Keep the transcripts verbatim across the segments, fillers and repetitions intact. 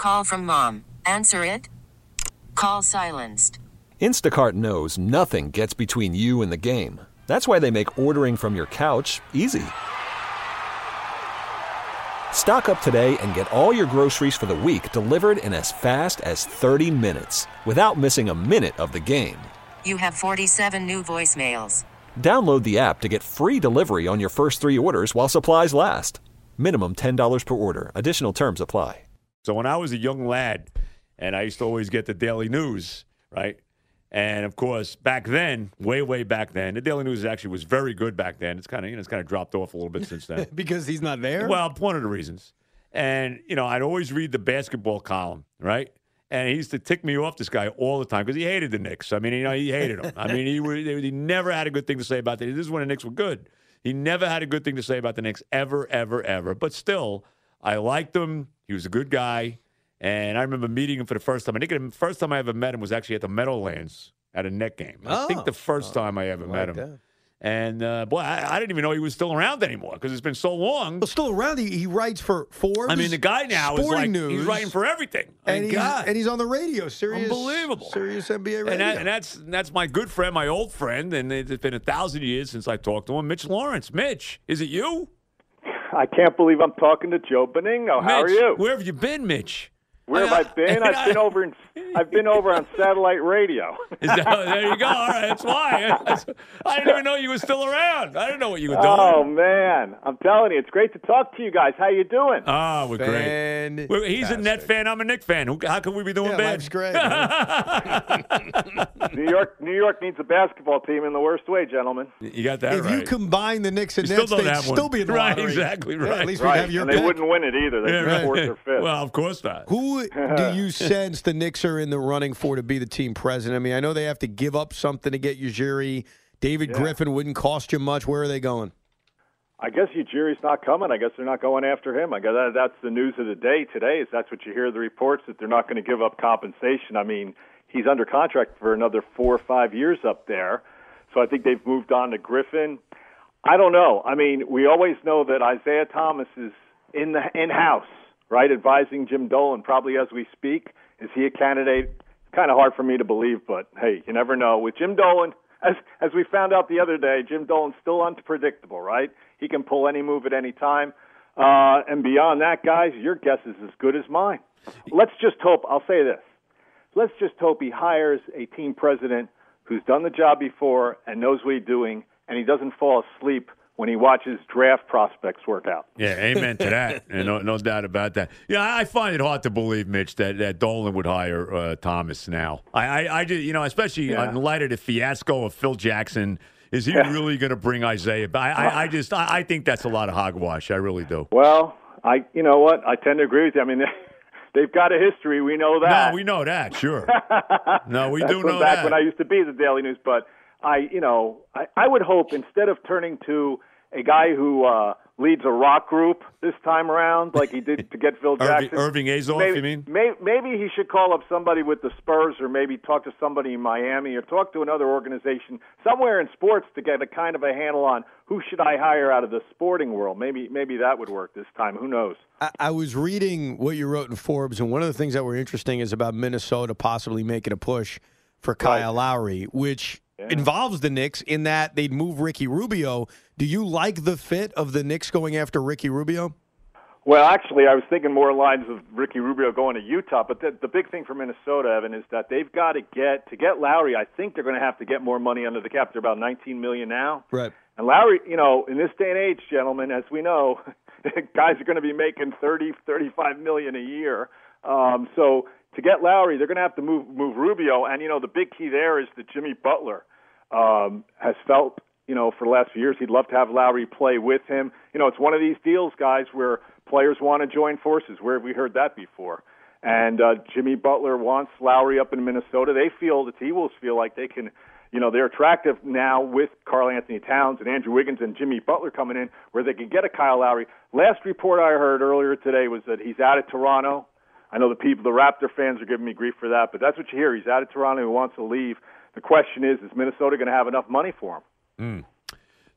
Call from mom. Answer it. Call silenced. Instacart knows nothing gets between you and the game. That's why they make ordering from your couch easy. Stock up today and get all your groceries for the week delivered in as fast as thirty minutes without missing a minute of the game. You have forty-seven new voicemails. Download the app to get free delivery on your first three orders while supplies last. Minimum ten dollars per order. Additional terms apply. So when I was a young lad, and I used to always get the Daily News, right? And of course, back then, way, way back then, the Daily News actually was very good back then. It's kind of, you know, it's kind of dropped off a little bit since then. Because he's not there? Well, one of the reasons. And, you know, I'd always read the basketball column, right? And he used to tick me off, this guy, all the time because he hated the Knicks. I mean, you know, he hated them. I mean, he would, he never had a good thing to say about the This is when the Knicks were good. He never had a good thing to say about the Knicks ever, ever, ever. But still, I liked him. He was a good guy. And I remember meeting him for the first time. I think the first time I ever met him was actually at the Meadowlands at a Net game. I Oh. think the first Oh, time I ever I met like him. that. And, uh, boy, I, I didn't even know he was still around anymore because it's been so long. Well, still around. He, he writes for Forbes. I mean, the guy now is Sporting like, News, he's writing for everything. I and mean, he's, God. and he's on the radio. Sirius, Unbelievable. Sirius N B A radio. And, that, and that's that's my good friend, my old friend, and it's been a thousand years since I talked to him, Mitch Lawrence. Mitch, is it you? I can't believe I'm talking to Joe Benigno. How are Mitch, you? Where have you been, Mitch? Where have I been? I've been over in I've been over on satellite radio. Is that, there you go. All right, that's why. I didn't even know you were still around. I didn't know what you were doing. Oh man, I'm telling you, it's great to talk to you guys. How you doing? Ah, we're great. Fan- We're- He's a Net fan. I'm a Knick fan. Who- How can we be doing Yeah, bad? life's great. man. New York, New York needs a basketball team in the worst way, gentlemen. You got that if right. you combine the Knicks and You still Nets, don't they'd have one. still be in the Right, lottery. exactly Yeah, right. at least we'd Right, have your and they pick. wouldn't win it either. They'd Yeah, be right. fourth or fifth. Well, of course not. Who do you sense the Knicks are in the running for to be the team president? I mean, I know they have to give up something to get Ujiri. David Yeah. Griffin wouldn't cost you much. Where are they going? I guess Ujiri's not coming. I guess they're not going after him. I guess that, that's the news of the day today. Is that's what you hear the reports that they're not going to give up compensation. I mean, he's under contract for another four or five years up there, so I think they've moved on to Griffin. I don't know. I mean, we always know that Isaiah Thomas is in the in-house, right, advising Jim Dolan probably as we speak. Is he a candidate? It's kind of hard for me to believe, but hey, you never know. With Jim Dolan, as as we found out the other day, Jim Dolan's still unpredictable, right? He can pull any move at any time. Uh, and beyond that, guys, your guess is as good as mine. Let's just hope, I'll say this, let's just hope he hires a team president who's done the job before and knows what he's doing, and he doesn't fall asleep when he watches draft prospects work out. Yeah, amen to that. And no, no doubt about that. Yeah, I find it hard to believe, Mitch, that, that Dolan would hire uh, Thomas now. I, I, I just, you know, especially Yeah. in light of the fiasco of Phil Jackson. Is he Yeah. really going to bring Isaiah back? I, I, I just, I, I think that's a lot of hogwash. I really do. Well, I, you know what? I tend to agree with you. I mean, they've got a history. We know that. No, we know that, sure. No, we That's do from know back that. when I used to be at the Daily News. But I, you know, I, I would hope instead of turning to a guy who uh, leads a rock group this time around, like he did to get Phil Irving, Jackson. Irving Azoff, maybe, you mean? May, maybe he should call up somebody with the Spurs, or maybe talk to somebody in Miami, or talk to another organization somewhere in sports to get a kind of a handle on who should I hire out of the sporting world. Maybe, maybe that would work this time. Who knows? I, I was reading what you wrote in Forbes, and one of the things that were interesting is about Minnesota possibly making a push for Kyle Right. Lowry, which Yeah. involves the Knicks in that they'd move Ricky Rubio. Do you like the fit of the Knicks going after Ricky Rubio? Well, actually, I was thinking more lines of Ricky Rubio going to Utah. But the, the big thing for Minnesota, Evan, is that they've got to get to get Lowry. I think they're going to have to get more money under the cap. They're about nineteen million dollars now. Right. And Lowry, you know, in this day and age, gentlemen, as we know, guys are going to be making thirty, thirty-five million a year. Um, so to get Lowry, they're going to have to move move Rubio. And you know, the big key there is that Jimmy Butler um, has felt, you know, for the last few years, he'd love to have Lowry play with him. You know, it's one of these deals, guys, where players want to join forces. Where have we heard that before? And uh, Jimmy Butler wants Lowry up in Minnesota. They feel, the T-Wolves feel like they can, you know, they're attractive now with Karl Anthony Towns and Andrew Wiggins and Jimmy Butler coming in, where they can get a Kyle Lowry. Last report I heard earlier today was that he's out of Toronto. I know the people, the Raptor fans are giving me grief for that, but that's what you hear. He's out of Toronto. He wants to leave. The question is, is Minnesota going to have enough money for him? Mm.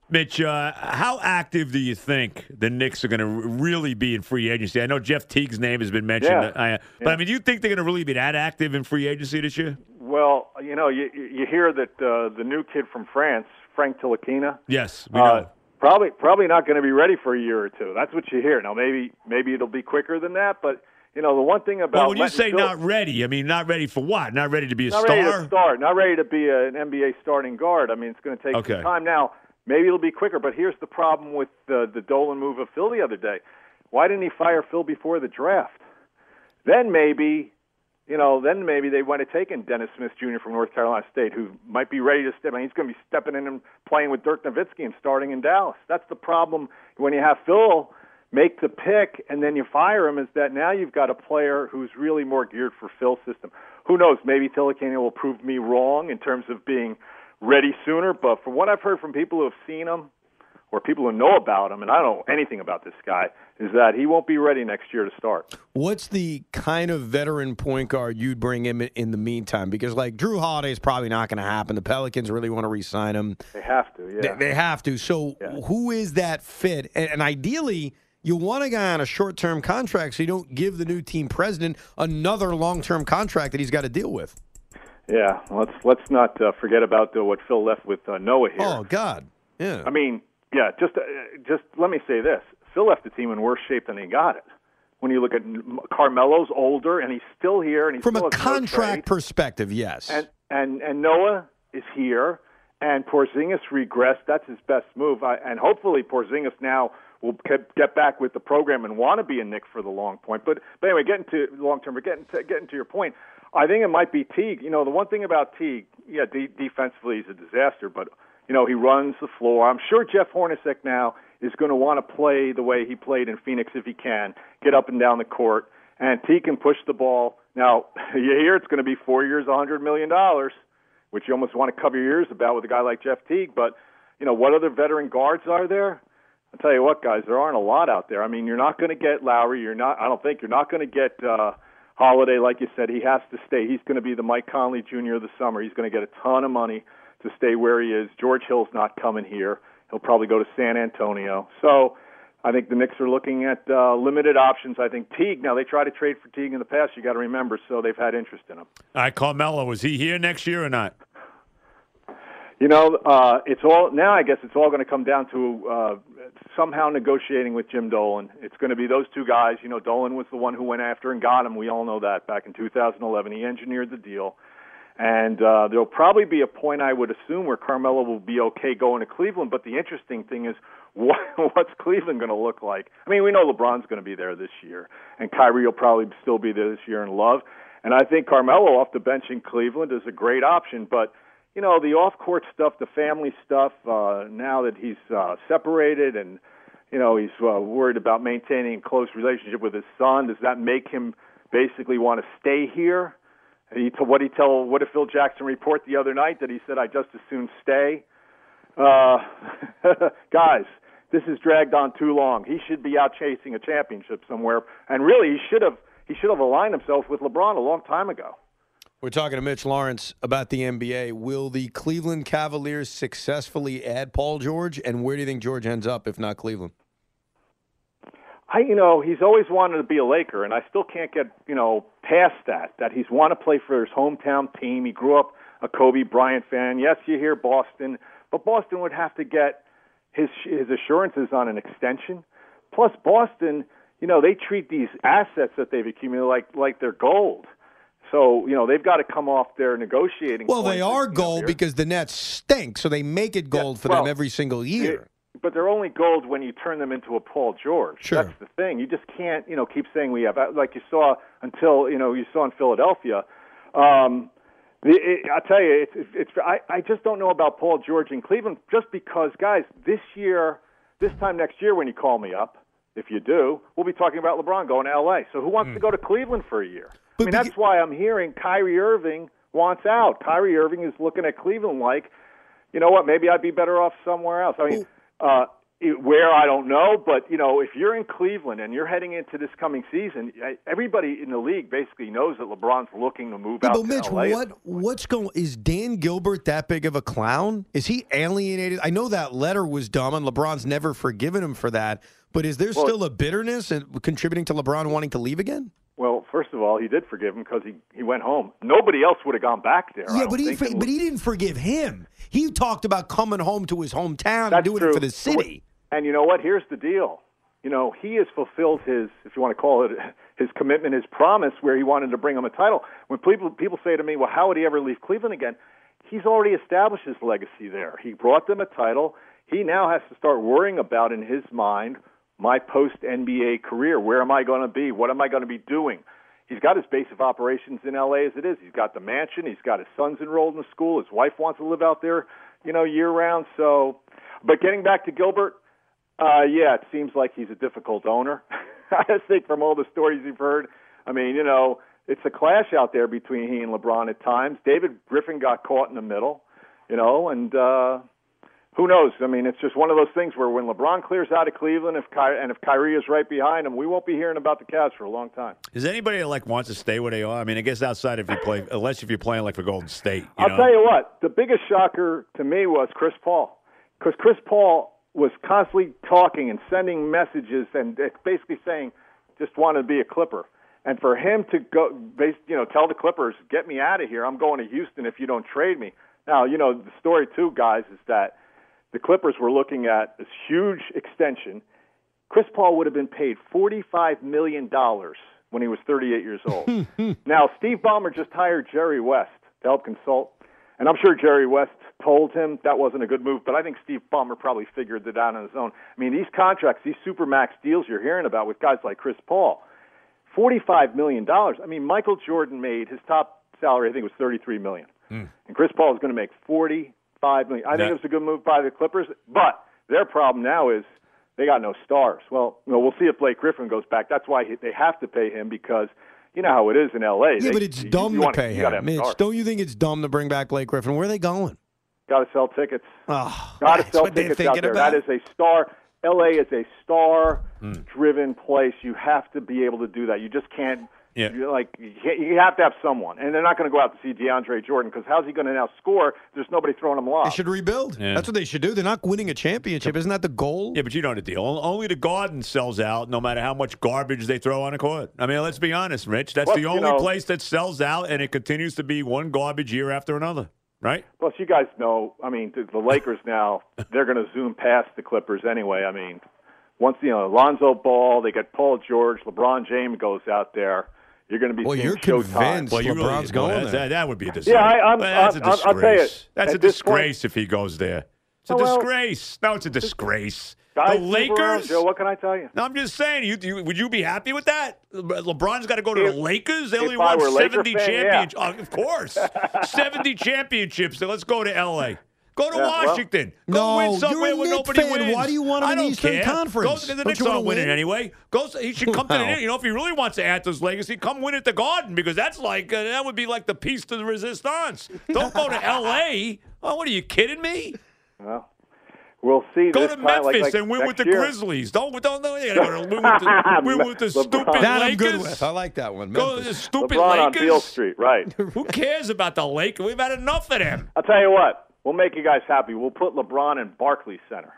Mitch, uh, how active do you think the Knicks are going to really be in free agency? I know Jeff Teague's name has been mentioned, Yeah. uh, but Yeah. I mean, do you think they're going to really be that active in free agency this year? Well, you know, you you hear that uh, the new kid from France, Frank Tilikina, Yes, we uh, know. probably probably not going to be ready for a year or two. That's what you hear. Now, maybe maybe it'll be quicker than that, but you know, the one thing about Well, when you letting say Phil- not ready, I mean not ready for what? Not ready to be a not star? ready to start, not ready to be a, an N B A starting guard. I mean, it's going to take Okay. some time. Now, maybe it'll be quicker, but here's the problem with the, the Dolan move of Phil the other day. Why didn't he fire Phil before the draft? Then maybe, you know, then maybe they went to taken Dennis Smith Junior from North Carolina State, who might be ready to step. I mean, he's going to be stepping in and playing with Dirk Nowitzki and starting in Dallas. That's the problem when you have Phil make the pick and then you fire him, is that now you've got a player who's really more geared for Phil's system. Who knows? Maybe Tilikina will prove me wrong in terms of being ready sooner, but from what I've heard from people who have seen him or people who know about him, and I don't know anything about this guy, is that he won't be ready next year to start. What's the kind of veteran point guard you'd bring him in the meantime? Because, like, Drew Holiday is probably not going to happen. The Pelicans really want to re-sign him. They have to, yeah. They, they have to. So Yeah. who is that fit? And, and ideally, you want a guy on a short-term contract so you don't give the new team president another long-term contract that he's got to deal with. Yeah, let's let's not uh, forget about uh, what Phil left with uh, Noah here. Oh, God. Yeah. I mean, yeah, just uh, just let me say this. Phil left the team in worse shape than he got it. When you look at Carmelo's older, and he's still here, and he's From still a has no contract trade. perspective, yes. And, and and Noah is here, and Porzingis regressed. That's his best move. I, and hopefully Porzingis now will get, get back with the program and want to be a Knick for the long point. But, but anyway, getting to long term, but getting to, getting to your point, I think it might be Teague. You know, the one thing about Teague, yeah, de- defensively he's a disaster, but, you know, he runs the floor. I'm sure Jeff Hornacek now is going to want to play the way he played in Phoenix if he can, get up and down the court, and Teague can push the ball. Now, you hear it's going to be four years, one hundred million dollars, which you almost want to cover your ears about with a guy like Jeff Teague. But, you know, what other veteran guards are there? I'll tell you what, guys, there aren't a lot out there. I mean, you're not going to get Lowry. You're not. I don't think you're not going to get uh, Holiday. Like you said, he has to stay. He's going to be the Mike Conley Junior of the summer. He's going to get a ton of money to stay where he is. George Hill's not coming here. He'll probably go to San Antonio. So I think the Knicks are looking at uh, limited options. I think Teague, now they tried to trade for Teague in the past, you got to remember, so they've had interest in him. All right, Carmelo, is he here next year or not? You know, uh, it's all now. I guess it's all going to come down to uh, somehow negotiating with Jim Dolan. It's going to be those two guys. You know, Dolan was the one who went after and got him. We all know that back in two thousand eleven. He engineered the deal, and uh, there'll probably be a point, I would assume, where Carmelo will be okay going to Cleveland. But the interesting thing is, what, what's Cleveland going to look like? I mean, we know LeBron's going to be there this year, and Kyrie will probably still be there this year in Love. And I think Carmelo off the bench in Cleveland is a great option, but. You know, the off-court stuff, the family stuff, uh, now that he's uh, separated and, you know, he's uh, worried about maintaining a close relationship with his son, does that make him basically want to stay here? He, to, what, he tell, what did Phil Jackson report the other night? That he said, I just as soon stay? Uh, guys, this has dragged on too long. He should be out chasing a championship somewhere. And really, he should have he should have aligned himself with LeBron a long time ago. We're talking to Mitch Lawrence about the N B A. Will the Cleveland Cavaliers successfully add Paul George? And where do you think George ends up, if not Cleveland? I, you know, he's always wanted to be a Laker, and I still can't get, you know, past that, that he's want to play for his hometown team. He grew up a Kobe Bryant fan. Yes, you hear Boston, but Boston would have to get his his assurances on an extension. Plus, Boston, you know, they treat these assets that they've accumulated like like they're gold. So, you know, they've got to come off their negotiating Well, points they are this gold year. because the Nets stink, so they make it gold Yeah, for well, them every single year. It, but they're only gold when you turn them into a Paul George. Sure. That's the thing. You just can't, you know, keep saying we have, like you saw until, you know, you saw in Philadelphia. Um, the, it, I'll tell you, it's, it's, it's I, I just don't know about Paul George in Cleveland just because, guys, this year, this time next year when you call me up, if you do, we'll be talking about LeBron going to L A. So who wants mm. to go to Cleveland for a year? But I mean, that's why I'm hearing Kyrie Irving wants out. Kyrie Irving is looking at Cleveland like, you know what, maybe I'd be better off somewhere else. I mean, uh, It, where, I don't know, but, you know, if you're in Cleveland and you're heading into this coming season, everybody in the league basically knows that LeBron's looking to move yeah, out but to Mitch, L A. what what's going? Is Dan Gilbert that big of a clown? Is he alienated? I know that letter was dumb, and LeBron's never forgiven him for that. But is there well, still a bitterness and contributing to LeBron wanting to leave again? Well, first of all, he did forgive him because he, he went home. Nobody else would have gone back there. Yeah, but he for, but he didn't forgive him. He talked about coming home to his hometown and doing true. it for the city. And you know what? Here's the deal. You know, he has fulfilled his, if you want to call it, his commitment, his promise, where he wanted to bring him a title. When people people say to me, well, how would he ever leave Cleveland again? He's already established his legacy there. He brought them a title. He now has to start worrying about, in his mind, my post-N B A career. Where am I going to be? What am I going to be doing? He's got his base of operations in L A as it is. He's got the mansion. He's got his sons enrolled in the school. His wife wants to live out there, you know, year-round. So, but getting back to Gilbert, Uh, yeah, it seems like he's a difficult owner. I just think from all the stories you've heard, I mean, you know, it's a clash out there between he and LeBron at times. David Griffin got caught in the middle, you know, and uh, who knows? I mean, it's just one of those things where when LeBron clears out of Cleveland, if Ky- and if Kyrie is right behind him, we won't be hearing about the Cavs for a long time. Is anybody that like wants to stay where they are? I mean, I guess outside if you play, unless if you're playing like for Golden State. You I'll know? tell you what, the biggest shocker to me was Chris Paul, because Chris Paul was constantly talking and sending messages and basically saying, just want to be a Clipper. And for him to go, you know, tell the Clippers, get me out of here. I'm going to Houston if you don't trade me. Now, you know, the story too, guys, is that the Clippers were looking at this huge extension. Chris Paul would have been paid forty-five million dollars when he was thirty-eight years old. Now, Steve Ballmer just hired Jerry West to help consult. And I'm sure Jerry West told him that wasn't a good move, but I think Steve Ballmer probably figured it out on his own. I mean, these contracts, these supermax deals you're hearing about with guys like Chris Paul, forty-five million dollars. I mean, Michael Jordan made his top salary, I think it was thirty-three million dollars. Mm. And Chris Paul is going to make forty-five million dollars. I think it was a good move by the Clippers, but their problem now is they got no stars. Well, you know, we'll see if Blake Griffin goes back. That's why they have to pay him, because you know how it is in L A. Yeah, they, but it's you, dumb you to wanna, pay him. Mitch, don't you think it's dumb to bring back Blake Griffin? Where are they going? Got to sell tickets. Oh, Got to sell what tickets they're out thinking there. about. That is a star. L A is a star-driven mm. place. You have to be able to do that. You just can't. Yeah. You're like you, can't, you have to have someone, and they're not going to go out to see DeAndre Jordan, because how's he going to now score? There's nobody throwing him lobs. They should rebuild. Yeah. That's what they should do. They're not winning a championship. Isn't that the goal? Yeah, but you know the deal. Only the Garden sells out, no matter how much garbage they throw on a court. I mean, let's be honest, Rich. That's Plus, the only you know, place that sells out, and it continues to be one garbage year after another. Right? Plus, you guys know, I mean, the, the Lakers now, they're going to zoom past the Clippers anyway. I mean, once, you know, Lonzo Ball, they got Paul George, LeBron James goes out there. You're going to be well, seeing you're Showtime. convinced well, LeBron's really, going well, there. That, that would be a disgrace. Yeah, I, I'm, that's a I'm, disgrace. I'll tell you. That's a disgrace point, if he goes there. It's a well, disgrace. No, it's a disgrace. Guys, the Lakers. Around, Joe, what can I tell you? No, I'm just saying. You, you would you be happy with that? LeBron's got to go to if, the Lakers. They only won seventy fan, championships. Yeah. Oh, of course, seventy championships. So let's go to L A. Go to yeah, Washington. Well, Go no, win somewhere you're a where Knicks nobody fan. wins. Why do you want him I in the don't Eastern care. Conference? Go, the don't Knicks you aren't want winning win? anyway. Go, he should come wow. to the. You know, if he really wants to add to his legacy, come win at the Garden, because that's like uh, that would be like the piece to the resistance. Don't go to L A. Oh, what are you kidding me? Well. We'll see. Go this to time, Memphis like, like and win with the year. Grizzlies. Don't don't know. You gotta go to win with the, win with the stupid that Lakers. I'm good with. I like that one. Go to the stupid LeBron Lakers. on Beale Street, right? Who cares about the Lakers? We've had enough of them. I'll tell you what. We'll make you guys happy. We'll put LeBron in Barclays Center.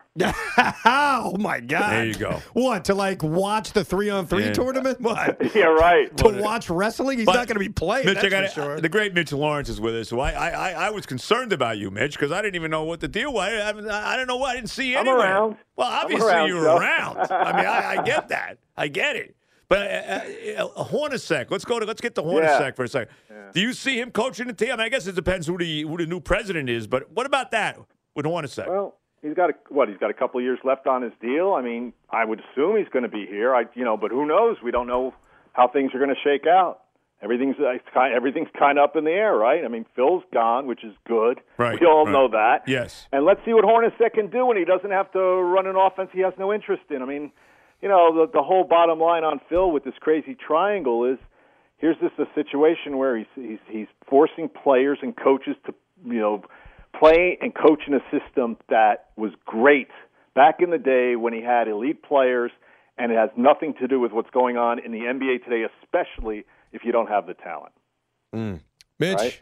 Oh, my God. There you go. What, to, like, watch the three-on-three Yeah. tournament? What? Yeah, right. To watch wrestling? He's But, not going to be playing, Mitch, that's I gotta, for sure. The great Mitch Lawrence is with us. So I, I, I was concerned about you, Mitch, because I didn't even know what the deal was. I, I, I didn't know what. I didn't see you I'm anywhere. around. Well, obviously around, you're Joe. around. I mean, I, I get that. I get it. But uh, uh, Hornacek, let's go to let's get to Hornacek Yeah. for a second. Yeah. Do you see him coaching the team? I mean, I guess it depends who the who the new president is. But what about that with Hornacek? Well, he's got a, what? He's got a couple of years left on his deal. I mean, I would assume he's going to be here. I, you know, but who knows? We don't know how things are going to shake out. Everything's it's kind everything's kind of up in the air, right? I mean, Phil's gone, which is good. Right, We all right. know that. Yes. And let's see what Hornacek can do when he doesn't have to run an offense he has no interest in. I mean, you know, the, the whole bottom line on Phil with this crazy triangle is here's this a situation where he's he's he's forcing players and coaches to, you know, play and coach in a system that was great back in the day when he had elite players, and it has nothing to do with what's going on in the N B A today, especially if you don't have the talent. Mm. Mitch, Right?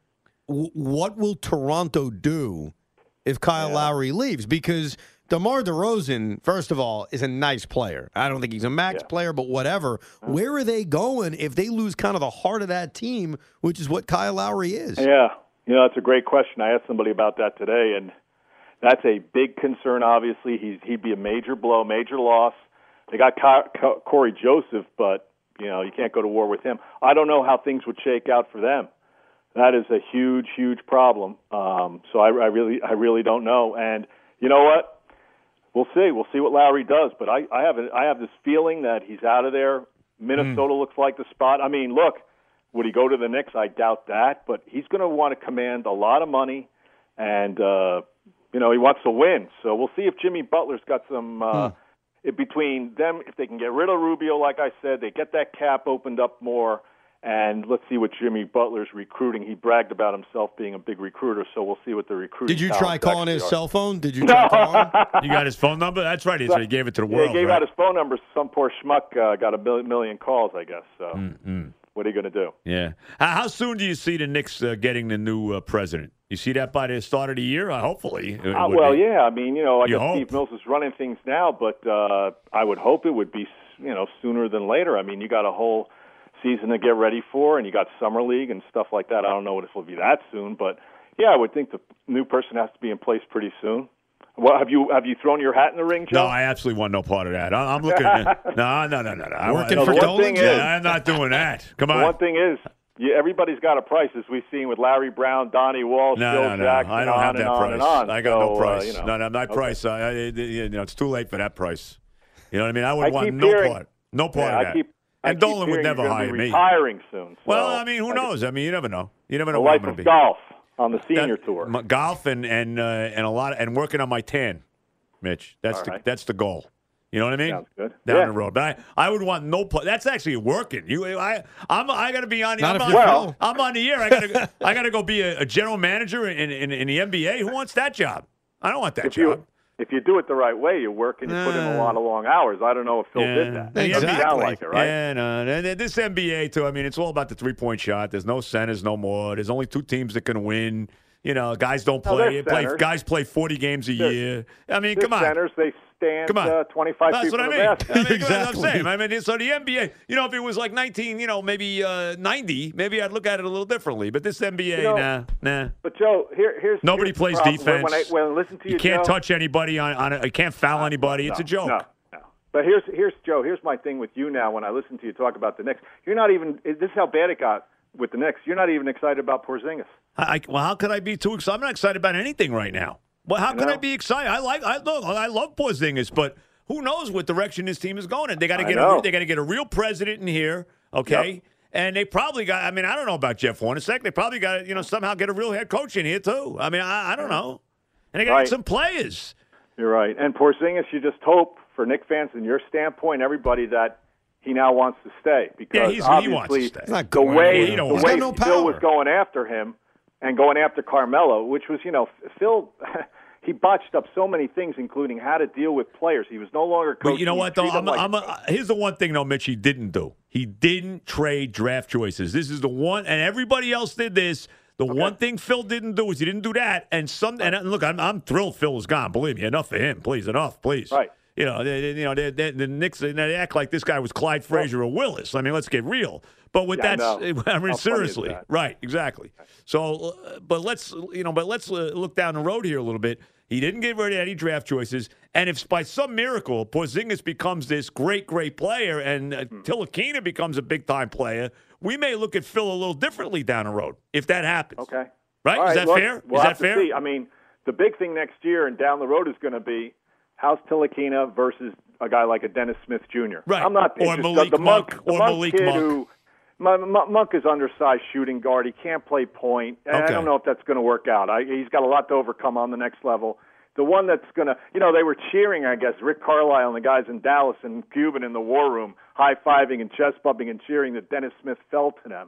w- what will Toronto do if Kyle Yeah. Lowry leaves? Because DeMar DeRozan, first of all, is a nice player. I don't think he's a max Yeah. player, but whatever. Where are they going if they lose kind of the heart of that team, which is what Kyle Lowry is? Yeah, you know, that's a great question. I asked somebody about that today, and that's a big concern, obviously. He's, he'd be a major blow, major loss. They got Ky- Co- Corey Joseph, but, you know, you can't go to war with him. I don't know how things would shake out for them. That is a huge, huge problem. Um, so I, I really I really don't know. And you know what? We'll see. We'll see what Lowry does. But I, I have a, I have this feeling that he's out of there. Minnesota mm. looks like the spot. I mean, look, would he go to the Knicks? I doubt that. But he's going to want to command a lot of money, and uh, you know he wants to win. So we'll see if Jimmy Butler's got some uh, mm. in between them. If they can get rid of Rubio, like I said, they get that cap opened up more. And let's see what Jimmy Butler's recruiting. He bragged about himself being a big recruiter, so we'll see what the recruiting. Did you try calling his are. cell phone? Did you try calling him? You got his phone number? That's right. He, so he gave it to the yeah, world. He gave right? out his phone number. Some poor schmuck uh, got a million, million calls, I guess. So mm-hmm. what are you going to do? Yeah. How soon do you see the Knicks uh, getting the new uh, president? You see that by the start of the year? Uh, hopefully. Uh, well, be. yeah. I mean, you know, I you guess hope. Steve Mills is running things now, but uh, I would hope it would be, you know, sooner than later. I mean, you got a whole season to get ready for, and you got summer league and stuff like that. I don't know if it'll be that soon, but yeah, I would think the new person has to be in place pretty soon. Well, have you have you thrown your hat in the ring, Joe? No, I absolutely want no part of that. I, I'm looking. At, no, no, no, no, no. Working I, for no, Dolan? yeah, I'm not doing that. Come on. The one thing is, yeah, everybody's got a price, as we've seen with Larry Brown, Donnie Walsh, No, Phil no, no. Jackson, I don't on have that and on price. and on. I got so, no price. Uh, you know. No, no, my okay. price. I, I, you know, it's too late for that price. You know what I mean? I would I want keep no hearing- part. No part Yeah, of that. I keep, and I Dolan keep would hearing never he's gonna hire be me. Retiring soon. So Well, I mean, who I knows? I mean, you never know. You never know The where I'm life going of to be. golf on the senior That- tour. my- golf and and uh, and a lot of, and working on my tan, Mitch. That's All the right. that's the goal. You know what I mean? Sounds good. Down Yeah. the road, but I, I would want no. Pl- that's actually working. You, I, I'm, I got to be on. The, Not I'm if on, you're Well- Phil. I'm on the air. I got to, I got to go be a, a general manager in, in in the N B A. Who wants that job? I don't want that If job. you if you do it the right way, you work and you put in a lot of long hours. I don't know if Phil Yeah. did that. Yeah, It doesn't exactly. sound like it, right? Yeah, no, and then this N B A too. I mean, it's all about the three point shot. There's no centers no more. There's only two teams that can win. You know, guys don't No, play. there's play centers. guys play forty games a There's- year. I mean, There's come on. centers, they stand Come on. uh, twenty-five That's feet what I from mean. the I basket. mean, that's what I'm Exactly. saying. I mean, so the N B A, you know, if it was like nineteen, you know, maybe uh, ninety, maybe I'd look at it a little differently. But this N B A, You know, nah, nah. But Joe, here, here's Nobody here's the plays problem. defense. When, when I when I listen to you, You can't Joe, touch anybody on, on a, you can't foul anybody. It's no, a joke. No, no. But here's here's Joe. Here's my thing with you now. When I listen to you talk about the Knicks, you're not even. This is how bad it got with the Knicks. You're not even excited about Porzingis. I, I, well, how could I be too excited? I'm not excited about anything right now. Well, how You can know? I be excited? I like, I look, I love Porzingis, but who knows what direction this team is going in? They got to I get, know. a, they got to get a real president in here, okay? Yep. And they probably got. I mean, I don't know about Jeff Hornacek. They probably got to, you know, somehow get a real head coach in here too. I mean, I, I don't know. And they got to Right. get some players. You're right. And Porzingis, you just hope for Knicks fans and your standpoint, everybody, that he now wants to stay because Yeah, he's, he obviously wants to stay. He's not the going way He anywhere. don't the want way He's got no Phil was power. going after him and going after Carmelo, which was, you know, Phil. He botched up so many things, including how to deal with players. He was no longer coaching. But you know He what, though? treated I'm, them like I'm a, here's the one thing, though, Mitch, he didn't do. He didn't trade draft choices. This is the one, and everybody else did this. The Okay. one thing Phil didn't do is he didn't do that. And some, and uh, look, I'm, I'm thrilled Phil is gone. Believe me, enough for him. Please, enough, please. Right. You know, they, they- you know, they, they, the Knicks they act like this guy was Clyde Frazier or Willis. I mean, let's get real. But with Yeah, I that, know. I mean, How funny is seriously, that? right? Exactly. So, uh, but let's, you know, but let's uh, look down the road here a little bit. He didn't get rid of any draft choices, and if by some miracle Porzingis becomes this great, great player, and uh, Hmm. Tilakina becomes a big-time player, we may look at Phil a little differently down the road if that happens. Okay. Right? All Is right, that look, fair? We'll Is have that to fair? see. I mean, the big thing next year and down the road is going to be how's Tilakina versus a guy like a Dennis Smith Junior Right. I'm not Or interested- Malik the Monk, Monk, the or Monk Malik kid Monk. Who, my, my, Monk is undersized shooting guard. He can't play point. And I Okay. don't know if that's going to work out. I, he's got a lot to overcome on the next level. The one that's going to, you know, they were cheering, I guess, Rick Carlisle and the guys in Dallas and Cuban in the war room, high-fiving and chest-bumping and cheering that Dennis Smith fell to them.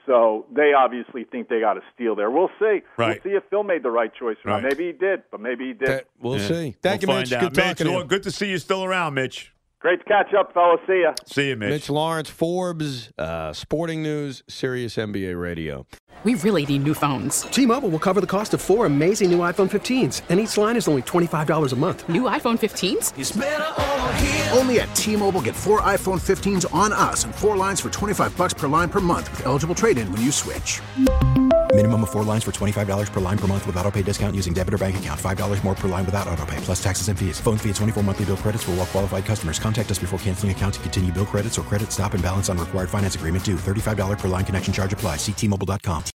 So they obviously think they got a steal there. We'll see. Right. We'll see if Phil made the right choice or Right. not. Maybe he did, but maybe he did. That- we'll Yeah. see. Thank We'll you, Mitch. find Good out. talking to Mitch, you. good to see you still around, Mitch. Great to catch up, fellas. See ya. See you, Mitch. Mitch Lawrence, Forbes, uh, Sporting News, Sirius N B A Radio. We really need new phones. T-Mobile will cover the cost of four amazing new iPhone fifteens, and each line is only twenty-five dollars a month. New iPhone fifteens? Only at T-Mobile, get four iPhone fifteens on us and four lines for twenty-five bucks per line per month with eligible trade-in when you switch. Minimum of four lines for twenty-five dollars per line per month with autopay discount using debit or bank account. five dollars more per line without autopay, plus taxes and fees. Phone fee at twenty-four monthly bill credits for well-qualified customers. Contact us before canceling account to continue bill credits or credit stop and balance on required finance agreement due. thirty-five dollars per line connection charge applies. See T Mobile dot com.